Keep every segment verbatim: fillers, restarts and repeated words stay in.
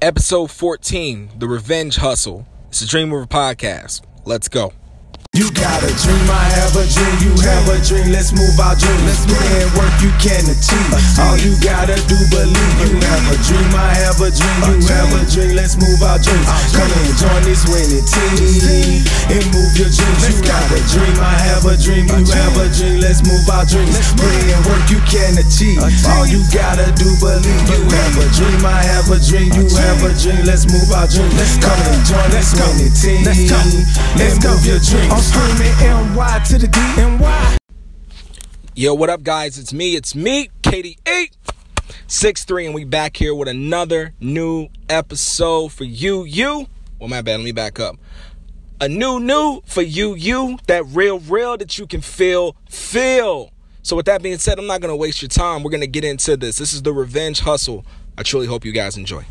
Episode fourteen, The Revenge Hustle. It's a Dream Over podcast. Let's go. You got a dream, I have a dream, you have a dream, let's move our dreams. Let's put in work you can achieve, all you gotta do believe. You have a dream, I have a dream, you have a dream, let's move our dreams. Come and join this winning team and move your dreams. You got a dream, I have a dream, you have a dream, let's move our dreams. Put in work you can achieve, all you gotta do believe. You have a dream, I have a dream, you have a dream, let's move our dreams. Come and join this winning team and move your dreams. I'm screaming N Y to the D N Y. Yo, what up, guys? It's me. It's me, K D eight six three, and we back here with another new episode for you, you. Well, my bad. Let me back up. A new, new for you, you. That real, real that you can feel, feel. So with that being said, I'm not going to waste your time. We're going to get into this. This is the Revenge Hustle. I truly hope you guys enjoy.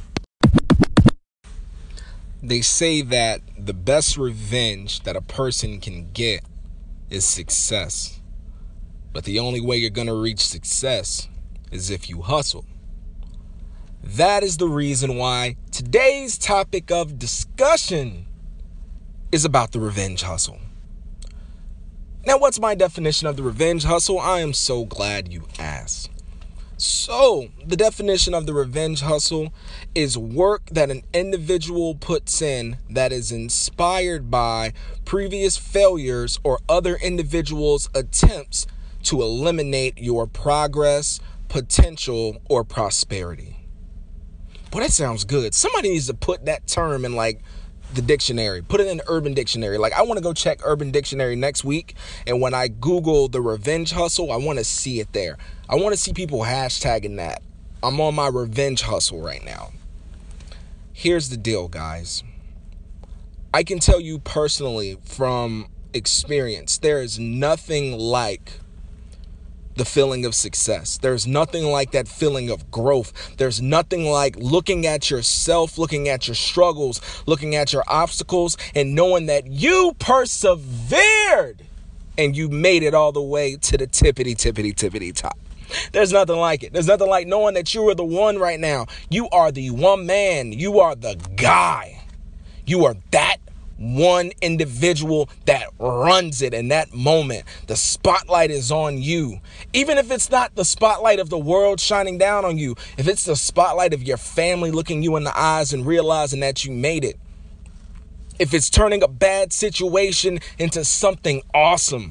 They say that the best revenge that a person can get is success. But the only way you're going to reach success is if you hustle. That is the reason why today's topic of discussion is about the revenge hustle. Now, what's my definition of the revenge hustle? I am so glad you asked. So, the definition of the revenge hustle is work that an individual puts in that is inspired by previous failures or other individuals' attempts to eliminate your progress, potential, or prosperity. Boy, that sounds good. Somebody needs to put that term in like the dictionary, put it in the Urban Dictionary. Like, I want to go check Urban Dictionary next week, and when I Google the revenge hustle, I want to see it there. I want to see people hashtagging that. I'm on my revenge hustle right now. Here's the deal, guys. I can tell you personally from experience, there is nothing like the feeling of success. There's nothing like that feeling of growth. There's nothing like looking at yourself, looking at your struggles, looking at your obstacles, and knowing that you persevered and you made it all the way to the tippity, tippity, tippity top. There's nothing like it. There's nothing like knowing that you are the one right now. You are the one man. You are the guy. You are that one individual that runs it in that moment. The spotlight is on you. Even if it's not the spotlight of the world shining down on you, if it's the spotlight of your family looking you in the eyes and realizing that you made it, if it's turning a bad situation into something awesome,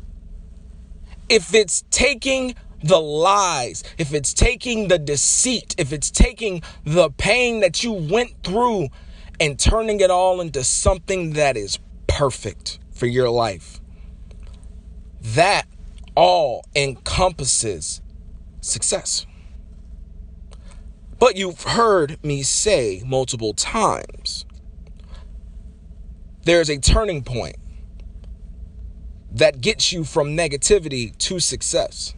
if it's taking the lies, if it's taking the deceit, if it's taking the pain that you went through and turning it all into something that is perfect for your life, that all encompasses success. But you've heard me say multiple times, there's a turning point that gets you from negativity to success.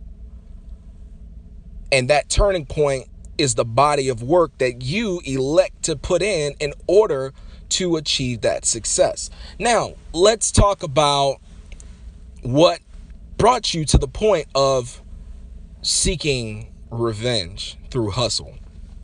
And that turning point is the body of work that you elect to put in in order to achieve that success. Now, let's talk about what brought you to the point of seeking revenge through hustle.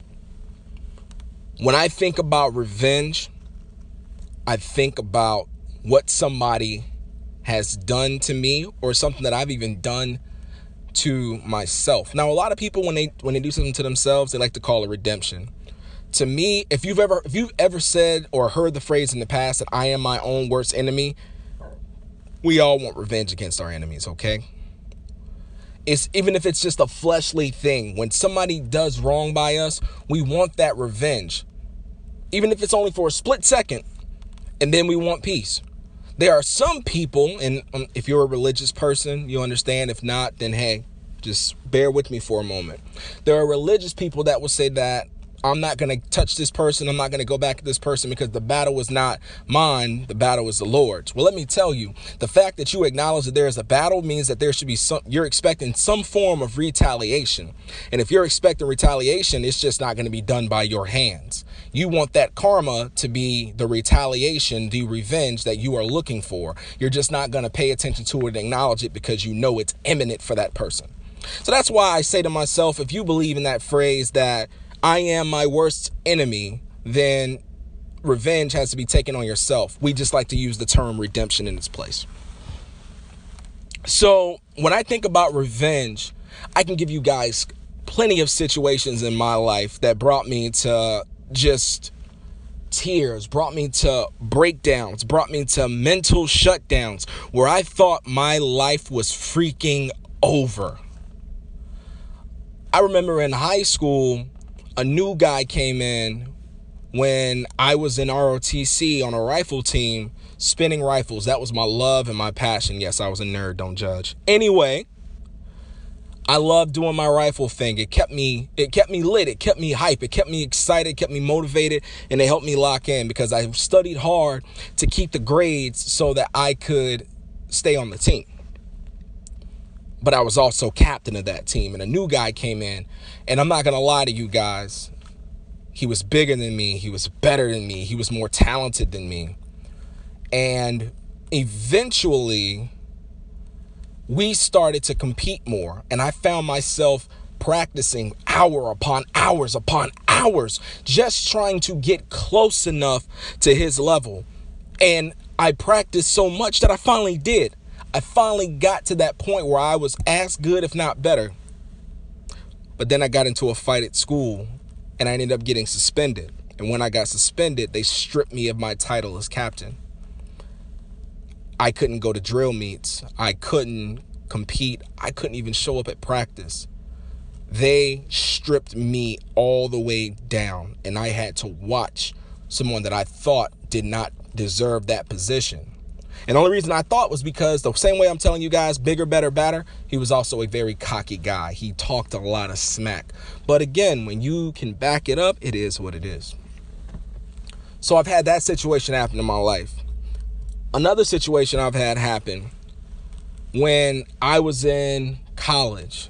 When I think about revenge, I think about what somebody has done to me or something that I've even done to myself. Now, a lot of people, when they when they do something to themselves, they like to call it redemption. To me, if you've ever if you've ever said or heard the phrase in the past that I am my own worst enemy, we all want revenge against our enemies, okay? It's even if it's just a fleshly thing. When somebody does wrong by us, we want that revenge. Even if it's only for a split second, and then we want peace. There are some people, and um, if you're a religious person, you understand. If not, then hey, just bear with me for a moment. There are religious people that will say that I'm not going to touch this person. I'm not going to go back at this person because the battle is not mine. The battle is the Lord's. Well, let me tell you, the fact that you acknowledge that there is a battle means that there should be some, you're expecting some form of retaliation. And if you're expecting retaliation, it's just not going to be done by your hands. You want that karma to be the retaliation, the revenge that you are looking for. You're just not going to pay attention to it and acknowledge it because you know it's imminent for that person. So that's why I say to myself, if you believe in that phrase that I am my worst enemy, then revenge has to be taken on yourself. We just like to use the term redemption in its place. So when I think about revenge, I can give you guys plenty of situations in my life that brought me to just tears, brought me to breakdowns, brought me to mental shutdowns where I thought my life was freaking over. I remember in high school, a new guy came in when I was in R O T C on a rifle team, spinning rifles. That was my love and my passion. Yes, I was a nerd, don't judge. Anyway, I loved doing my rifle thing. It kept me, it kept me lit. It kept me hype. It kept me excited, kept me motivated, and it helped me lock in because I studied hard to keep the grades so that I could stay on the team. But I was also captain of that team, and a new guy came in, and I'm not going to lie to you guys. He was bigger than me. He was better than me. He was more talented than me. And eventually, we started to compete more, and I found myself practicing hour upon hours upon hours, just trying to get close enough to his level. And I practiced so much that I finally did. I finally got to that point where I was as good, if not better. But then I got into a fight at school, and I ended up getting suspended. And when I got suspended, they stripped me of my title as captain. I couldn't go to drill meets. I couldn't compete. I couldn't even show up at practice. They stripped me all the way down, and I had to watch someone that I thought did not deserve that position. And the only reason I thought was because the same way I'm telling you guys, bigger, better, badder, he was also a very cocky guy. He talked a lot of smack. But again, when you can back it up, it is what it is. So I've had that situation happen in my life. Another situation I've had happen when I was in college.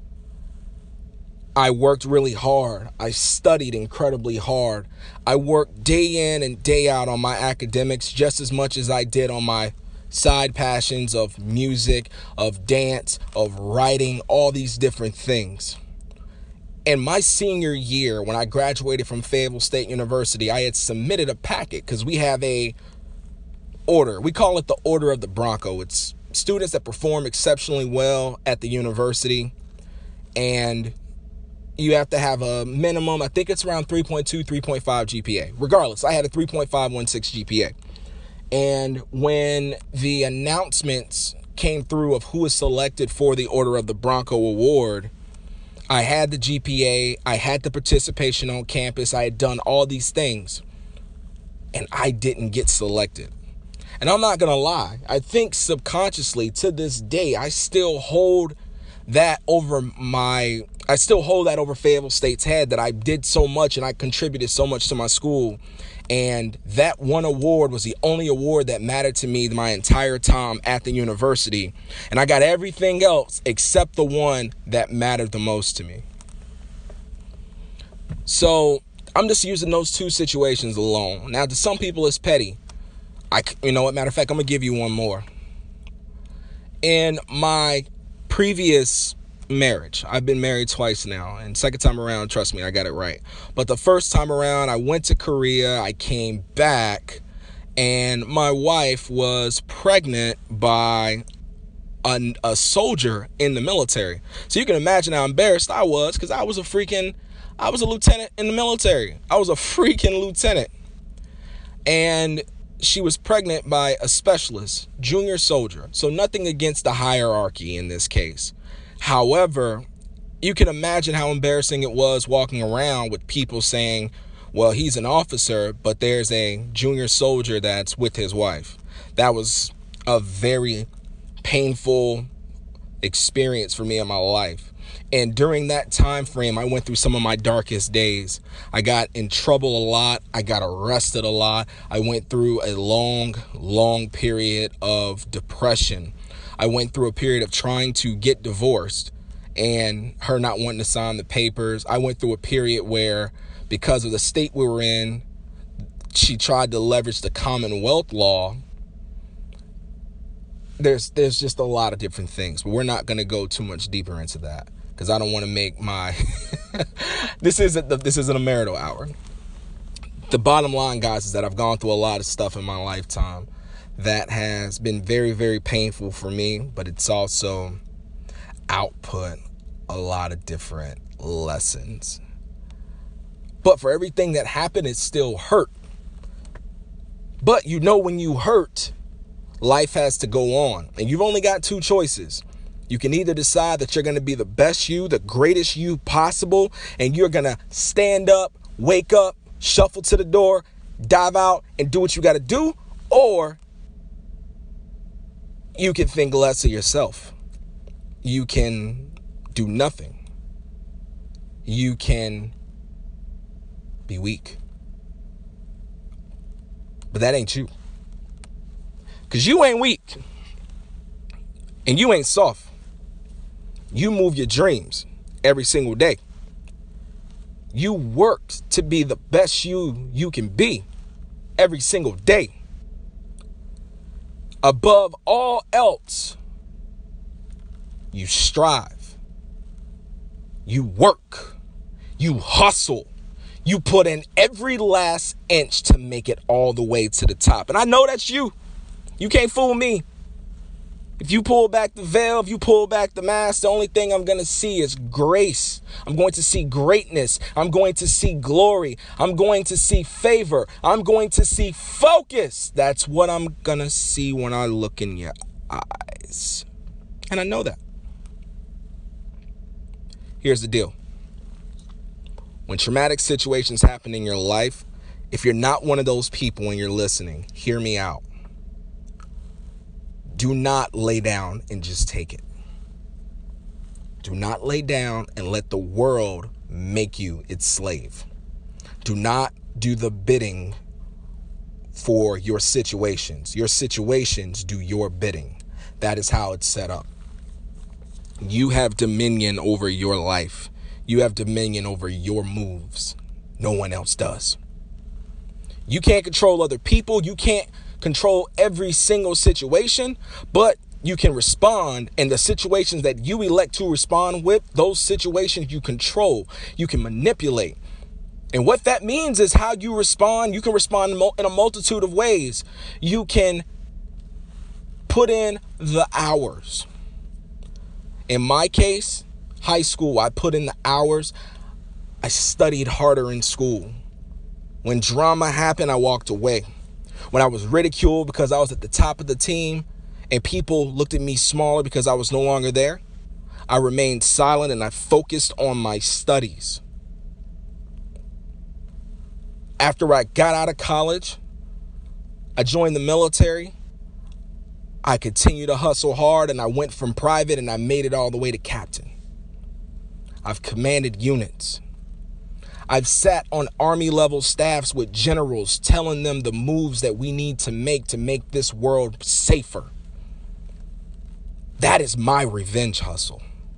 I worked really hard. I studied incredibly hard. I worked day in and day out on my academics just as much as I did on my side passions of music, of dance, of writing, all these different things. In my senior year, when I graduated from Fayetteville State University, I had submitted a packet because we have a order. We call it the Order of the Bronco. It's students that perform exceptionally well at the university, and you have to have a minimum, I think it's around three point two, three point five G P A. Regardless, I had a three point five one six G P A. And when the announcements came through of who was selected for the Order of the Bronco Award, I had the G P A, I had the participation on campus, I had done all these things, and I didn't get selected. And I'm not going to lie, I think subconsciously to this day, I still hold that over my, I still hold that over Fayetteville State's head, that I did so much and I contributed so much to my school. And that one award was the only award that mattered to me my entire time at the university. And I got everything else except the one that mattered the most to me. So I'm just using those two situations alone. Now, to some people, it's petty. I, you know what, matter of fact, I'm going to give you one more. In my previous marriage, I've been married twice now, and second time around, trust me, I got it right. But the first time around, I went to Korea, I came back, and my wife was pregnant by a, a soldier in the military. So you can imagine how embarrassed I was, because I was a freaking, I was a lieutenant in the military. I was a freaking lieutenant. And she was pregnant by a specialist, junior soldier. So nothing against the hierarchy in this case. However, you can imagine how embarrassing it was walking around with people saying, well, he's an officer, but there's a junior soldier that's with his wife. That was a very painful experience for me in my life. And during that time frame, I went through some of my darkest days. I got in trouble a lot. I got arrested a lot. I went through a long, long period of depression. I went through a period of trying to get divorced and her not wanting to sign the papers. I went through a period where, because of the state we were in, she tried to leverage the Commonwealth law. There's there's just a lot of different things, but we're not going to go too much deeper into that. because I don't want to make my this isn't the, this isn't a marital hour. The bottom line, guys, is that I've gone through a lot of stuff in my lifetime that has been very, very painful for me, but it's also output a lot of different lessons. But for everything that happened, it still hurt. But you know, when you hurt, life has to go on, and you've only got two choices. You can either decide that you're going to be the best you, the greatest you possible, and you're going to stand up, wake up, shuffle to the door, dive out, and do what you got to do, or you can think less of yourself. You can do nothing. You can be weak. But that ain't you. Because you ain't weak. And you ain't soft. You move your dreams every single day. You work to be the best you you can be every single day. Above all else, you strive. You work. You hustle. You put in every last inch to make it all the way to the top. And I know that's you. You can't fool me. If you pull back the veil, if you pull back the mask, the only thing I'm going to see is grace. I'm going to see greatness. I'm going to see glory. I'm going to see favor. I'm going to see focus. That's what I'm going to see when I look in your eyes. And I know that. Here's the deal. When traumatic situations happen in your life, if you're not one of those people and you're listening, hear me out. Do not lay down and just take it. Do not lay down and let the world make you its slave. Do not do the bidding for your situations. Your situations do your bidding. That is how it's set up. You have dominion over your life. You have dominion over your moves. No one else does. You can't control other people. You can't control every single situation, but you can respond, and the situations that you elect to respond with, those situations you control, you can manipulate. And what that means is how you respond. You can respond in a multitude of ways. You can put in the hours. In my case, high school, I put in the hours. I studied harder in school. When drama happened, I walked away. When I was ridiculed because I was at the top of the team and people looked at me smaller because I was no longer there, I remained silent and I focused on my studies. After I got out of college, I joined the military. I continued to hustle hard, and I went from private and I made it all the way to captain. I've commanded units. I've sat on army level staffs with generals telling them the moves that we need to make to make this world safer. That is my revenge hustle.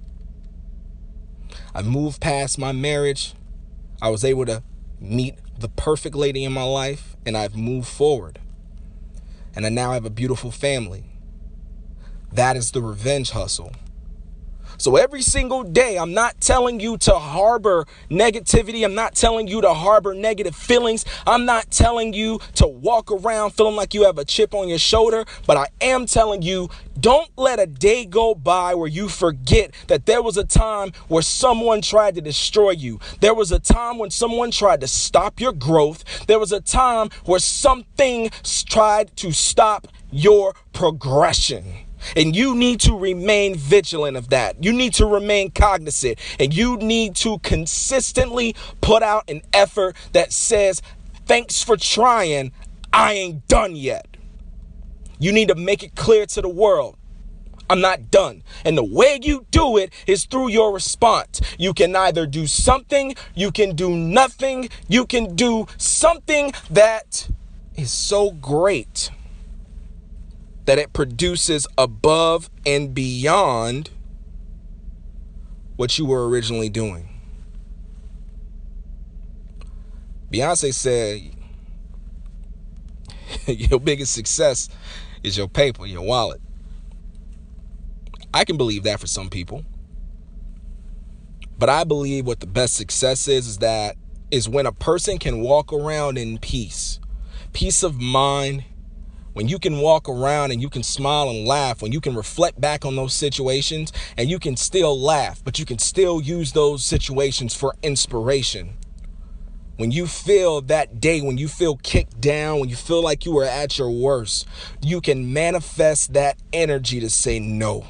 I moved past my marriage. I was able to meet the perfect lady in my life, and I've moved forward. And I now have a beautiful family. That is the revenge hustle. So every single day, I'm not telling you to harbor negativity. I'm not telling you to harbor negative feelings. I'm not telling you to walk around feeling like you have a chip on your shoulder. But I am telling you, don't let a day go by where you forget that there was a time where someone tried to destroy you. There was a time when someone tried to stop your growth. There was a time where something tried to stop your progression. And you need to remain vigilant of that. You need to remain cognizant, and you need to consistently put out an effort that says, thanks for trying. I ain't done yet. You need to make it clear to the world. I'm not done. And the way you do it is through your response. You can either do something, you can do nothing, you can do something that is so great that it produces above and beyond what you were originally doing. Beyonce said, your biggest success is your paper, your wallet. I can believe that for some people. But I believe what the best success is, is that is when a person can walk around in peace, peace of mind, when you can walk around and you can smile and laugh, when you can reflect back on those situations and you can still laugh, but you can still use those situations for inspiration. When you feel that day, when you feel kicked down, when you feel like you were at your worst, you can manifest that energy to say, no,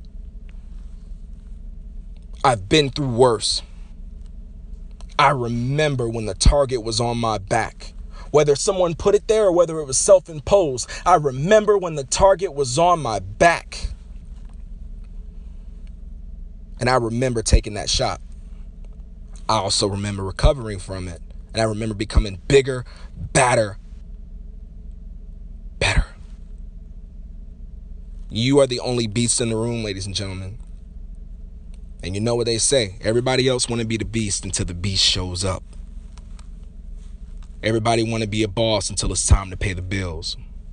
I've been through worse. I remember when the target was on my back. Whether someone put it there or whether it was self-imposed, I remember when the target was on my back. And I remember taking that shot. I also remember recovering from it. And I remember becoming bigger, badder, better. You are the only beast in the room, ladies and gentlemen. And you know what they say. Everybody else want to be the beast until the beast shows up. Everybody want to be a boss until it's time to pay the bills.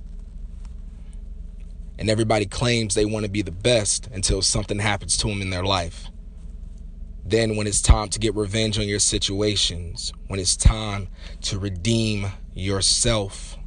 And everybody claims they want to be the best until something happens to them in their life. Then when it's time to get revenge on your situations, when it's time to redeem yourself,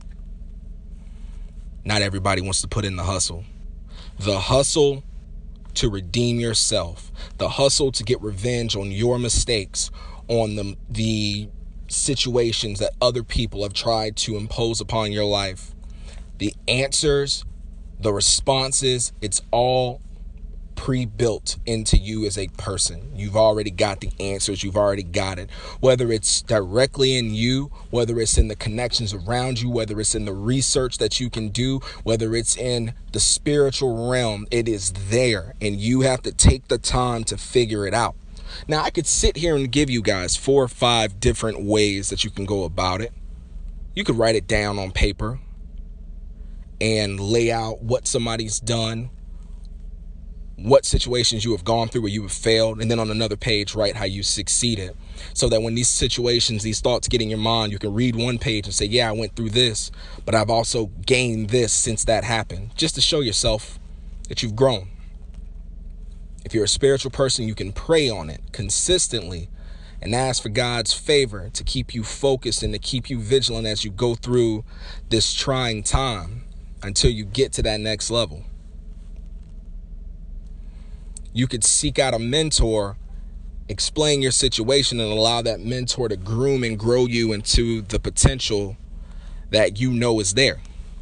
not everybody wants to put in the hustle. The hustle to redeem yourself, the hustle to get revenge on your mistakes, on the the situations that other people have tried to impose upon your life. The answers, the responses, it's all pre-built into you as a person. You've already got the answers. You've already got it. Whether it's directly in you, whether it's in the connections around you, whether it's in the research that you can do, whether it's in the spiritual realm, it is there. And you have to take the time to figure it out. Now, I could sit here and give you guys four or five different ways that you can go about it. You could write it down on paper and lay out what somebody's done, what situations you have gone through where you have failed, and then on another page, write how you succeeded. So that when these situations, these thoughts get in your mind, you can read one page and say, yeah, I went through this, but I've also gained this since that happened, just to show yourself that you've grown. If you're a spiritual person, you can pray on it consistently and ask for God's favor to keep you focused and to keep you vigilant as you go through this trying time until you get to that next level. You could seek out a mentor, explain your situation, and allow that mentor to groom and grow you into the potential that you know is there.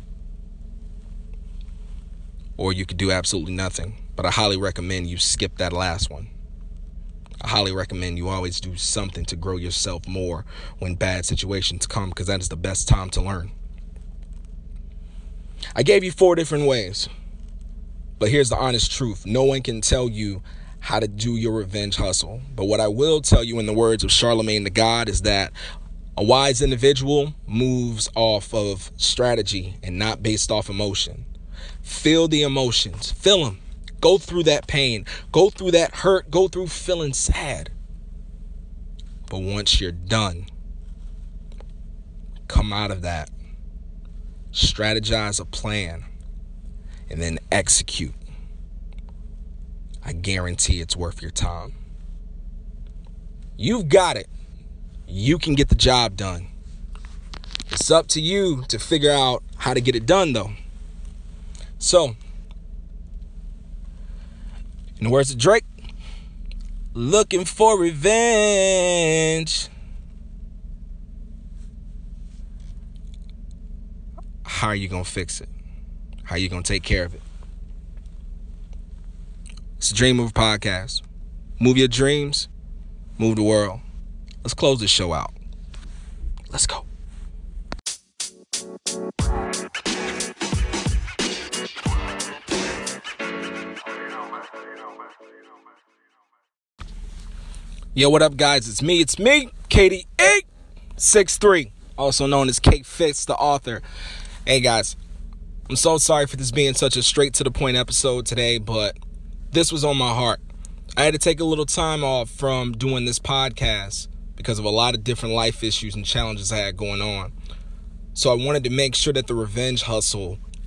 Or you could do absolutely nothing. But I highly recommend you skip that last one. I highly recommend you always do something to grow yourself more when bad situations come, because that is the best time to learn. I gave you four different ways. But here's the honest truth. No one can tell you how to do your revenge hustle. But what I will tell you in the words of Charlemagne the God is that a wise individual moves off of strategy and not based off emotion. Feel the emotions. Feel them. Go through that pain. Go through that hurt. Go through feeling sad. But once you're done, come out of that. Strategize a plan. And then execute. I guarantee it's worth your time. You've got it. You can get the job done. It's up to you to figure out how to get it done, though. So, in the words of Drake, looking for revenge. How are you going to fix it? How are you going to take care of it? It's a Dream Mover podcast. Move your dreams. Move the world. Let's close this show out. Let's go. Yo, what up, guys? It's me. It's me, K D eight six three, also known as K Fitz, the author. Hey, guys, I'm so sorry for this being such a straight-to-the-point episode today, but this was on my heart. I had to take a little time off from doing this podcast because of a lot of different life issues and challenges I had going on. So I wanted to make sure that the revenge hustle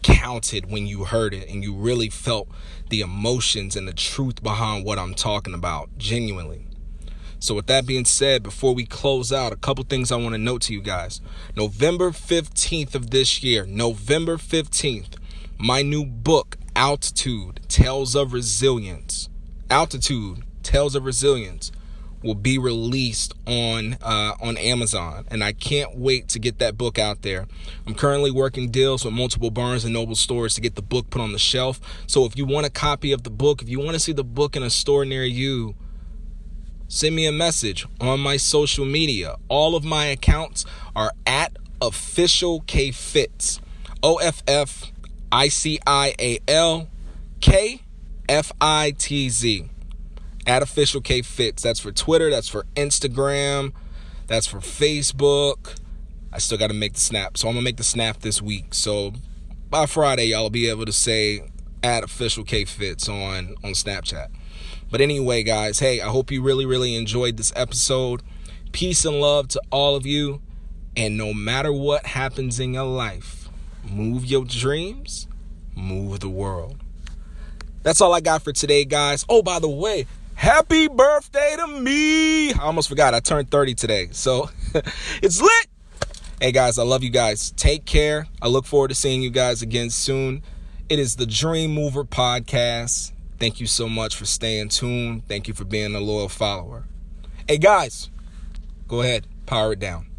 counted when you heard it and you really felt the emotions and the truth behind what I'm talking about, genuinely. So with that being said, before we close out, a couple things I want to note to you guys. November fifteenth of this year, November fifteenth, my new book, Altitude, Tales of Resilience, Altitude, Tales of Resilience, will be released on uh, on Amazon, and I can't wait to get that book out there. I'm currently working deals with multiple Barnes and Noble stores to get the book put on the shelf. So if you want a copy of the book, if you want to see the book in a store near you, send me a message on my social media. All of my accounts are at Official K Fitz, O F F I C I A L K F I T Z. At Official K Fitz. That's for Twitter. That's for Instagram. That's for Facebook. I still got to make the snap. So I'm going to make the snap this week. So by Friday, y'all will be able to say at Official K Fitz on, on Snapchat. But anyway, guys, hey, I hope you really, really enjoyed this episode. Peace and love to all of you. And no matter what happens in your life, move your dreams, move the world. That's all I got for today, guys. Oh, by the way, happy birthday to me. I almost forgot. I turned thirty today. So it's lit. Hey, guys, I love you guys. Take care. I look forward to seeing you guys again soon. It is the Dream Mover Podcast. Thank you so much for staying tuned. Thank you for being a loyal follower. Hey, guys, go ahead. Power it down.